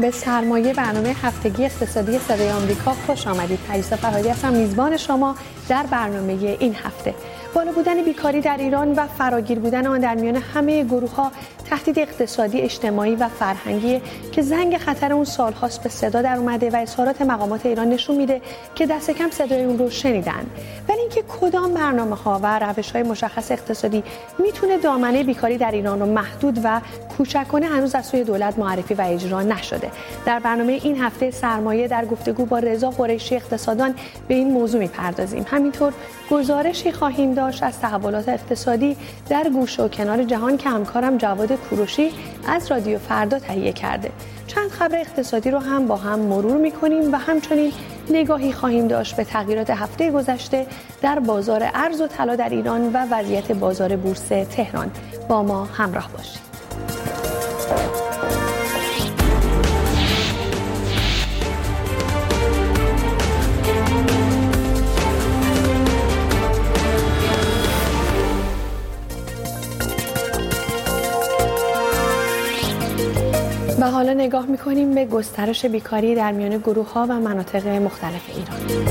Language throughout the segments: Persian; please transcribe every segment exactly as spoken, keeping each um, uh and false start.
به سرمایه برنامه هفتگی اقتصادی صدای آمریکا خوش آمدید. پریسا فرهادی هستم میزبان شما در برنامه این هفته. بالا بودن بیکاری در ایران و فراگیر بودن آن در میان همه گروه‌ها تهدید اقتصادی، اجتماعی و فرهنگی که زنگ خطر اون سال‌هاست به صدا در اومده و اظهارات مقامات ایران نشون میده که دست کم صدای اون رو شنیدن. ولی اینکه کدام برنامه‌ها و روش‌های مشخص اقتصادی میتونه دامنه بیکاری در ایران رو محدود و کوچک کنه هنوز از سوی دولت معرفی و اجرا نشده. در برنامه این هفته سرمایه در گفتگو با رضا قریشی اقتصاددان به این موضوع میپردازیم. همینطور گزارشی خواهیم داشت از تحولات اقتصادی در گوشه و کنار جهان که همکارم جواد کوروشی از رادیو فردا تهیه کرده. چند خبر اقتصادی رو هم با هم مرور می‌کنیم و همچنین نگاهی خواهیم داشت به تغییرات هفته گذشته در بازار ارز و طلا در ایران و وضعیت بازار بورس تهران. با ما همراه باشید. و حالا نگاه می‌کنیم به گسترش بیکاری در میان گروه‌ها و مناطق مختلف ایران.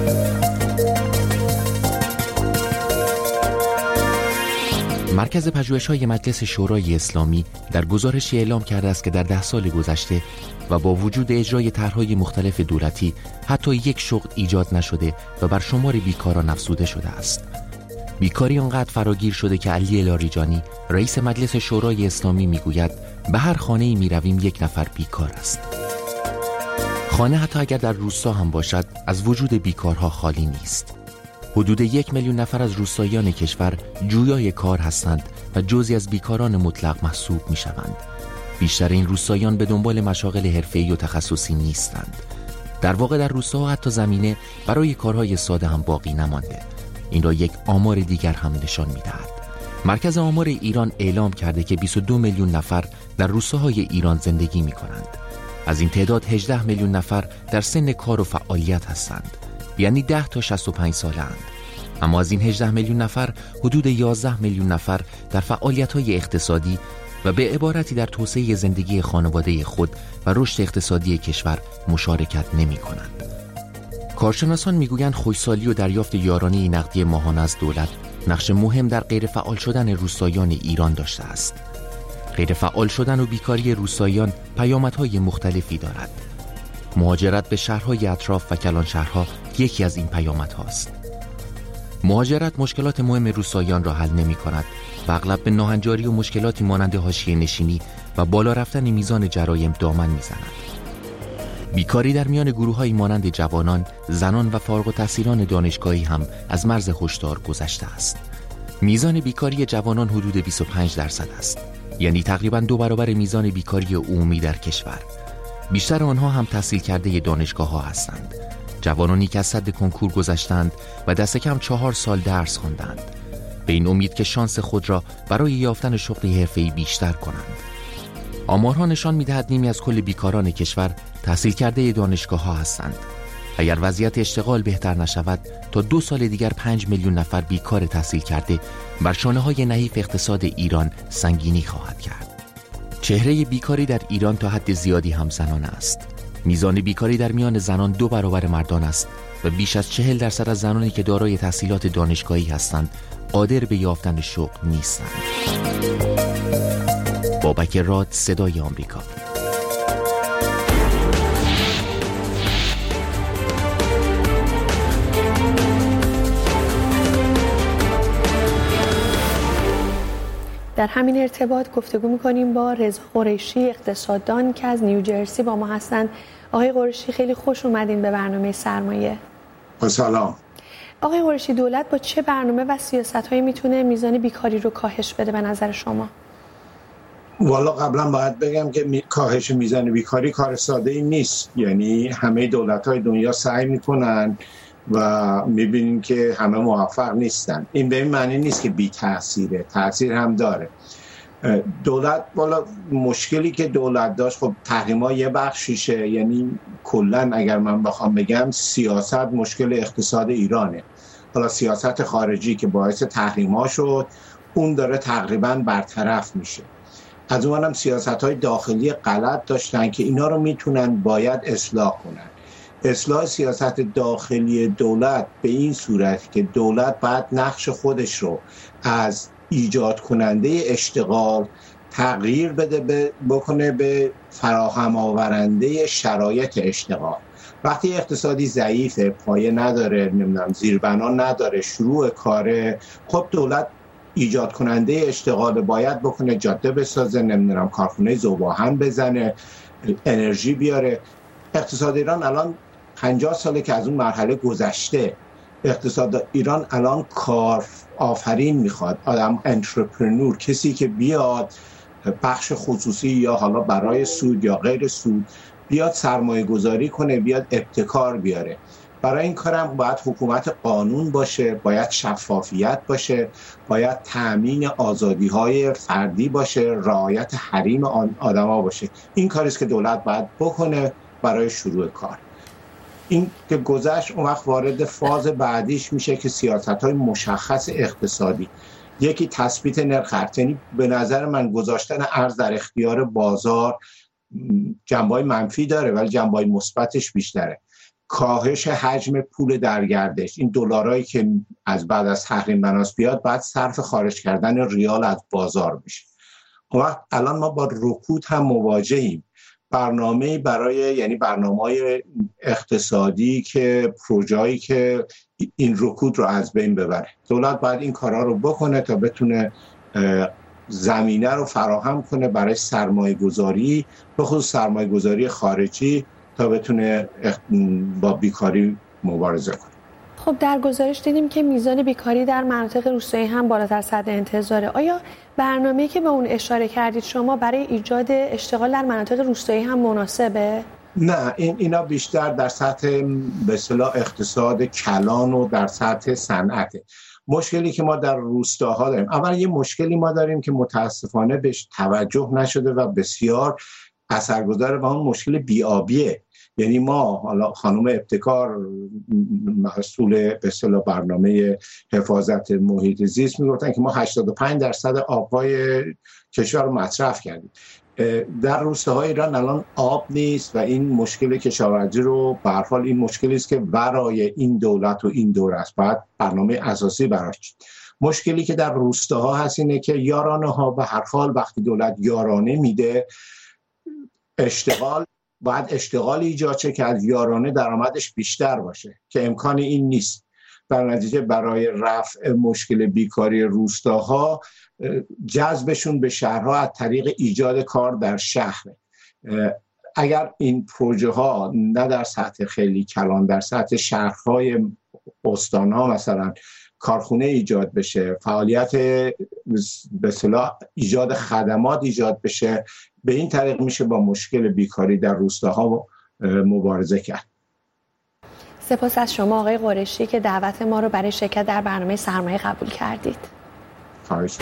مرکز پژوهش‌های مجلس شورای اسلامی در گزارشی اعلام کرده است که در ده سال گذشته و با وجود اجرای طرح‌های مختلف دولتی حتی یک شغل ایجاد نشده و بر شمار بیکاران افزوده شده است. بیکاری آنقدر فراگیر شده که علی لاریجانی رئیس مجلس شورای اسلامی میگوید به هر خانه‌ای میرویم یک نفر بیکار است. خانه حتی اگر در روستا هم باشد از وجود بیکارها خالی نیست. حدود یک میلیون نفر از روستاییان کشور جویای کار هستند و جزئی از بیکاران مطلق محسوب میشوند. بیشتر این روستاییان به دنبال مشاغل حرفه‌ای و تخصصی نیستند. در واقع در روستاها حتی زمینه برای کارهای ساده هم باقی نمانده. این را یک آمار دیگر هم نشان می‌دهد. مرکز آمار ایران اعلام کرده که بیست و دو میلیون نفر در روستاهای ایران زندگی می‌کنند. از این تعداد هجده میلیون نفر در سن کار و فعالیت هستند، یعنی ده تا شصت و پنج ساله‌اند. اما از این هجده میلیون نفر حدود یازده میلیون نفر در فعالیت‌های اقتصادی و به عبارتی در توسعه زندگی خانواده خود و رشد اقتصادی کشور مشارکت نمی‌کنند. کارشناسان میگویند خوشسالی و دریافت یارانه نقدی ماهانه از دولت نقش مهم در غیر فعال شدن روستاییان ایران داشته است. غیر فعال شدن و بیکاری روستاییان پیامدهای مختلفی دارد. مهاجرت به شهرهای اطراف و کلان شهرها یکی از این پیامدهاست. مهاجرت مشکلات مهم روستاییان را حل نمی کند و اغلب به ناهنجاری و مشکلاتی مانند حاشیه نشینی و بالا رفتن میزان جرایم دامن میزند. بیکاری در میان گروه‌های مانند جوانان، زنان و فارغ التحصیلان دانشگاهی هم از مرز هشدار گذشته است. میزان بیکاری جوانان حدود بیست و پنج درصد است، یعنی تقریباً دو برابر میزان بیکاری عمومی در کشور. بیشتر آنها هم تحصیل کرده دانشگاه‌ها هستند. جوانانی که از سد کنکور گذشتند و دست کم چهار سال درس خواندند، به این امید که شانس خود را برای یافتن شغل حرفه‌ای بیشتر کنند. آمارها نشان می‌دهد نیمی از کل بیکاران کشور تحصیل کرده دانشگاه‌ها هستند. اگر وضعیت اشتغال بهتر نشود، تا دو سال دیگر پنج میلیون نفر بیکار تحصیل کرده بر شانه‌های نحیف اقتصاد ایران سنگینی خواهد کرد. چهره بیکاری در ایران تا حد زیادی هم زنان است. میزان بیکاری در میان زنان دو برابر مردان است و بیش از چهل درصد از زنانی که دارای تحصیلات دانشگاهی هستند قادر به یافتن شغل نیستند. بابک راد، صدای آمریکا. در همین ارتباط گفتگو می‌کنیم با رضا قریشی اقتصاددان که از نیوجرسی با ما هستند. آقای قریشی خیلی خوش اومدین به برنامه سرمایه. سلام. آقای قریشی، دولت با چه برنامه و سیاست‌هایی میتونه میزان بیکاری رو کاهش بده به نظر شما؟ والا قبلا باید بگم که می... کاهش میزان بیکاری کار ساده ای نیست. یعنی همه دولت‌های دنیا سعی میکنن و میبینیم که همه موفق نیستن. این به این معنی نیست که بی تأثیره، تأثیر هم داره. دولت والا مشکلی که دولت داشت، خب تحریم‌ها یه بخشیشه، یعنی کلاً اگر من بخوام بگم سیاست مشکل اقتصاد ایرانه. حالا سیاست خارجی که باعث تحریم‌ها شد اون داره تقریباً برطرف میشه. از اونم سیاست‌های داخلی غلط داشتن که اینا رو میتونن باید اصلاح کنن. اصلاح سیاست داخلی دولت به این صورت که دولت باید نقش خودش رو از ایجاد کننده اشتغال تغییر بده بکنه به فراهم آورنده شرایط اشتغال. وقتی اقتصادی ضعیفه، پایه نداره، نمیدونم زیربنا نداره، شروع کاره، خب دولت ایجاد کننده اشتغال باید بکنه، جاده بسازه، نمیدونم کارخونه ذوب‌آهن بزنه، انرژی بیاره. اقتصاد ایران الان پنجاه ساله که از اون مرحله گذشته. اقتصاد ایران الان کار آفرین میخواد، آدم انترپرنور، کسی که بیاد بخش خصوصی یا حالا برای سود یا غیر سود بیاد سرمایه گذاری کنه، بیاد ابتکار بیاره. برای این کارم باید حکومت قانون باشه، باید شفافیت باشه، باید تأمین آزادی‌های فردی باشه، رعایت حریم آدم‌ها باشه. این کاریست که دولت باید بکنه برای شروع کار. این که گذشت، اون وقت وارد فاز بعدیش میشه که سیاست‌های مشخص اقتصادی. یکی تثبیت نرخ ارز، یعنی به نظر من گذاشتن ارز در اختیار بازار جنبه‌های منفی داره ولی جنبه‌های مثبتش بیشتره. کاهش حجم پول در گردش، این دلارایی که از بعد از تحریم بناس بیاد بعد صرف خارج کردن ریال از بازار میشه. اون وقت الان ما با رکود هم مواجهیم. برنامه برای یعنی برنامه‌های اقتصادی که پروژه‌ای که این رکود رو از بین ببره. دولت باید این کارا رو بکنه تا بتونه زمینه رو فراهم کنه برای سرمایه گذاری، به خصوص سرمایه گذاری خارجی، تا بتونه با بیکاری مبارزه کنه. خب در گزارش دیدیم که میزان بیکاری در مناطق روستایی هم بالاتر از حد انتظاره. آیا برنامه‌ای که به اون اشاره کردید شما برای ایجاد اشتغال در مناطق روستایی هم مناسبه؟ نه، این اینا بیشتر در سطح به اصطلاح اقتصاد کلان و در سطح صنعته. مشکلی که ما در روستاها داریم، اول یه مشکلی ما داریم که متاسفانه بهش توجه نشده و بسیار اثرگذاره و اون مشکل بی‌آبیه. یعنی ما حالا خانم ابتکار مسئول به اصطلاح برنامه حفاظت محیط زیست میگفتن که ما هشتاد و پنج درصد آبهای کشور رو مصرف کردیم. در روستاهای ایران الان آب نیست و این مشکل کشاورزی رو به هر حال این مشکلی است که ورای این دولت و این دوره است، باید برنامه اساسی براش. مشکلی که در روستاها هست اینه که یارانه ها به هر حال وقتی دولت یارانه میده اشتغال باید اشتغال ایجاد شه که از یارانه درآمدش بیشتر باشه که امکان این نیست. در نتیجه برای رفع مشکل بیکاری روستاها جذبشون به شهرها از طریق ایجاد کار در شهر. اگر این پروژه ها نه در سطح خیلی کلان، در سطح شهرهای استانها مثلا کارخونه ایجاد بشه، فعالیت به اصطلاح ایجاد خدمات ایجاد بشه، به این طریق میشه با مشکل بیکاری در روستاها مبارزه کرد. سپاس از شما آقای قریشی که دعوت ما رو برای شرکت در برنامه سرمایه قبول کردید. خواهش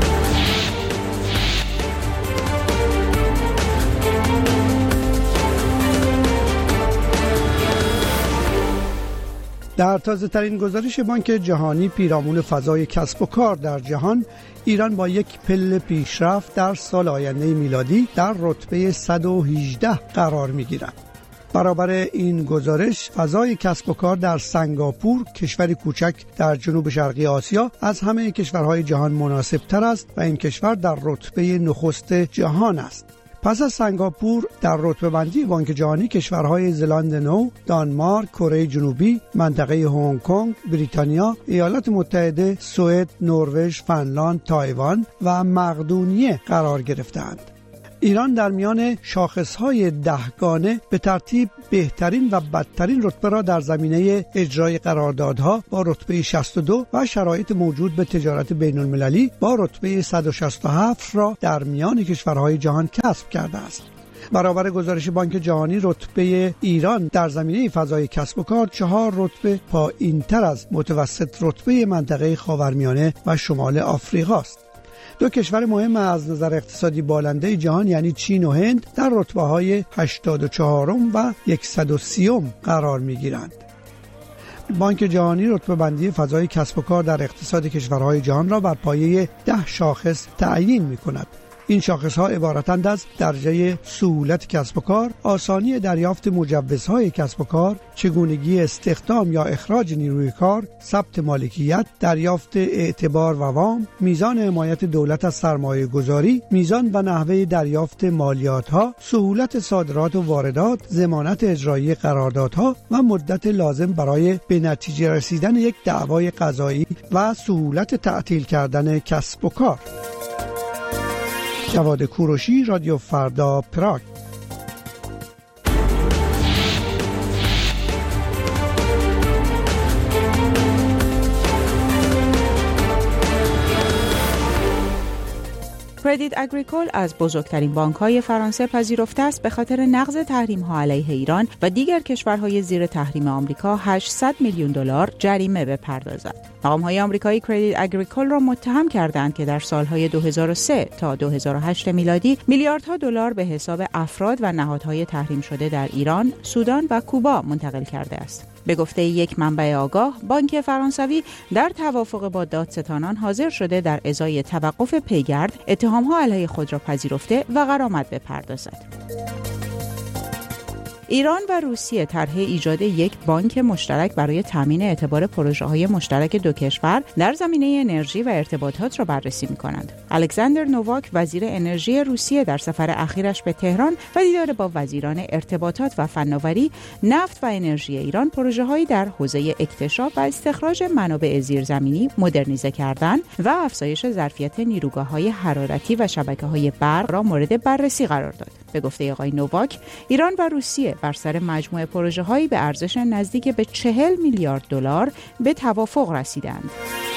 در تازه ترین گزارش بانک جهانی پیرامون فضای کسب و کار در جهان، ایران با یک پله پیشرفت در سال آینده میلادی در رتبه صد و هجده قرار می‌گیرد. برابر این گزارش، فضای کسب و کار در سنگاپور، کشوری کوچک در جنوب شرقی آسیا، از همه کشورهای جهان مناسب‌تر است و این کشور در رتبه نخست جهان است. پس از سنگاپور در رتبه بندی بانک جهانی کشورهای زلاند نو، دانمارک، کره جنوبی، منطقه هنگ کنگ، بریتانیا، ایالات متحده، سوئد، نروژ، فنلاند، تایوان و مقدونیه قرار گرفتند. ایران در میان شاخصهای دهگانه به ترتیب بهترین و بدترین رتبه را در زمینه اجرای قراردادها با رتبه شصت و دو و شرایط موجود به تجارت بین المللی با رتبه صد و شصت و هفت را در میان کشورهای جهان کسب کرده است. برابر گزارش بانک جهانی، رتبه ایران در زمینه فضای کسب و کار چهار رتبه پایین‌تر از متوسط رتبه منطقه خاورمیانه و شمال آفریقا است. دو کشور مهم از نظر اقتصادی بالنده جهان یعنی چین و هند در رتبه‌های هشتاد و چهارم و صد و سی قرار می‌گیرند. بانک جهانی رتبه بندی فضای کسب و کار در اقتصاد کشورهای جهان را بر پایه ده شاخص تعیین می‌کند. این شاخص‌ها عبارتند از درجه سهولت کسب و کار، آسانی دریافت مجوزهای کسب و کار، چگونگی استخدام یا اخراج نیروی کار، ثبت مالکیت، دریافت اعتبار و وام، میزان حمایت دولت از سرمایه گذاری، میزان و نحوه دریافت مالیات‌ها، سهولت صادرات و واردات، ضمانت اجرایی قراردادها و مدت لازم برای به نتیجه رسیدن یک دعوای قضایی و سهولت تعطیل کردن کسب و کار. جواد کوروشی، رادیو فردا، پراگ. کردیت اگریکول از بزرگترین بانک‌های فرانسه پذیرفته است به خاطر نقض تحریم‌ها علیه ایران و دیگر کشورهای زیر تحریم آمریکا هشتصد میلیون دلار جریمه بپردازد. مقام‌های آمریکایی کردیت اگریکول را متهم کردند که در سالهای دو هزار و سه تا دو هزار و هشت میلادی میلیاردها دلار به حساب افراد و نهادهای تحریم شده در ایران، سودان و کوبا منتقل کرده است. به گفته یک منبع آگاه، بانک فرانسوی در توافق با دادستانان حاضر شده در ازای توقف پیگرد اتهام‌ها علیه خود را پذیرفته و غرامت بپردازد. ایران و روسیه طرح ایجاد یک بانک مشترک برای تامین اعتبار پروژه‌های مشترک دو کشور در زمینه انرژی و ارتباطات را بررسی می‌کنند. الکساندر نوواک، وزیر انرژی روسیه، در سفر اخیرش به تهران و دیدار با وزیران ارتباطات و فناوری، نفت و انرژی ایران پروژه‌هایی در حوزه اکتشاف و استخراج منابع زیرزمینی، مدرنیزه کردن و افزایش ظرفیت نیروگاه‌های حرارتی و شبکه‌های برق را مورد بررسی قرار داد. به گفته آقای نوواک، ایران و روسیه بر سر مجموعه پروژه‌هایی به ارزش نزدیک به چهل میلیارد دلار به توافق رسیدند.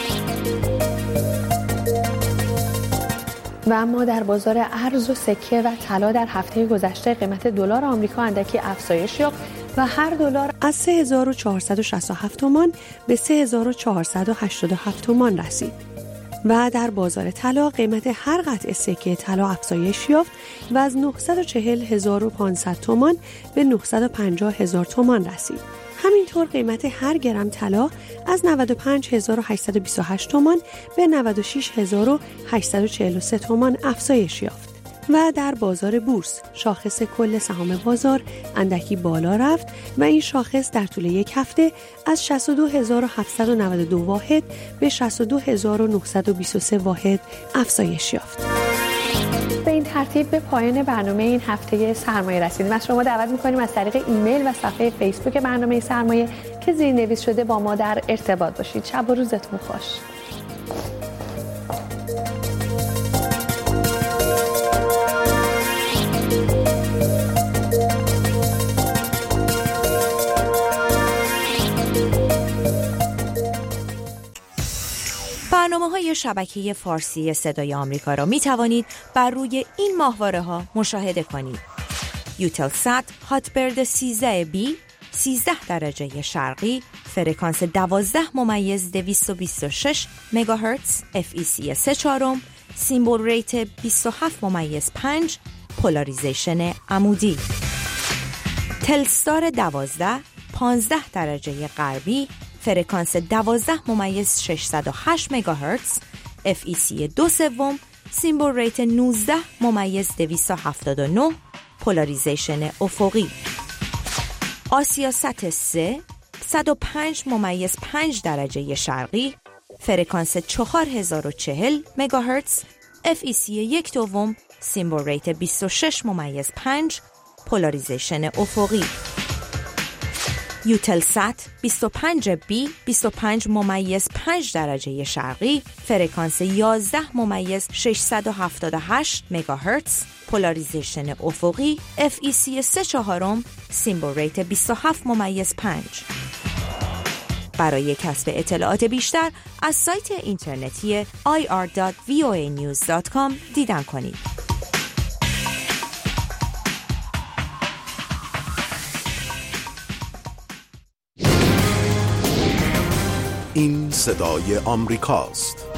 و اما در بازار ارز و سکه و طلا در هفته گذشته قیمت دلار آمریکا اندکی افزایش یافت و هر دلار از سه هزار و چهارصد و شصت و هفت تومان به سه هزار و چهارصد و هشتاد و هفت تومان رسید. و در بازار طلا قیمت هر قطعه سکه طلا افزایش یافت و از نهصد و چهل هزار و پانصد تومان به نهصد و پنجاه هزار تومان رسید. همینطور قیمت هر گرم طلا از نود و پنج هزار و هشتصد و بیست و هشت تومان به نود و شش هزار و هشتصد و چهل و سه تومان افزایش یافت. و در بازار بورس شاخص کل سهام بازار اندکی بالا رفت و این شاخص در طول یک هفته از شصت و دو هزار و هفتصد و نود و دو واحد به شصت و دو هزار و نهصد و بیست و سه واحد افزایش یافت. به این ترتیب به پایان برنامه این هفته سرمایه رسیدیم. از شما دعوت می‌کنیم از طریق ایمیل و صفحه فیسبوک برنامه سرمایه که زیرنویس شده با ما در ارتباط باشید. شب و روزتون خوش. برنامه‌های شبکه فارسی صدای آمریکا را می توانید بر روی این ماهواره‌ها مشاهده کنید: یوتلسات هاتبرد سیزده بی سیزده درجه شرقی، فرکانس دوازده ممیز دویست و بیست و شش مگاهرتز، اف ای سی سه چهارم، سیمبل ریت بیست و هفت ممیز پنج، پولاریزیشن عمودی. تلستار دوازده پانزده درجه غربی، فرکانس دوازده ممیز ششصد و هشت مگاهرتز، اف ای سی دو سوم، سیمبل ریت نوزده ممیز دویست و هفتاد و نه، پولاریزیشن افقی. آسیاست سه صد و پنج ممیز پنج درجه شرقی، فرکانس چهار هزار و چهل مگاهرتز، اف ای سی یک دوم، سیمبل ریت بیست و شش ممیز پنج، پولاریزیشن افقی. یوتلسات بیست و پنج بی بیست و پنج ممیز پنج درجه شرقی، فرکانس یازده ممیز ششصد و هفتاد و هشت مگاهرتز، پولاریزیشن افقی، اف ای سی سه چهارم، سیمبل ریت بیست و هفت ممیز پنج. برای کسب اطلاعات بیشتر از سایت اینترنتی آی آر دات وی او ای نیوز دات کام دیدن کنید. این صدای آمریکاست.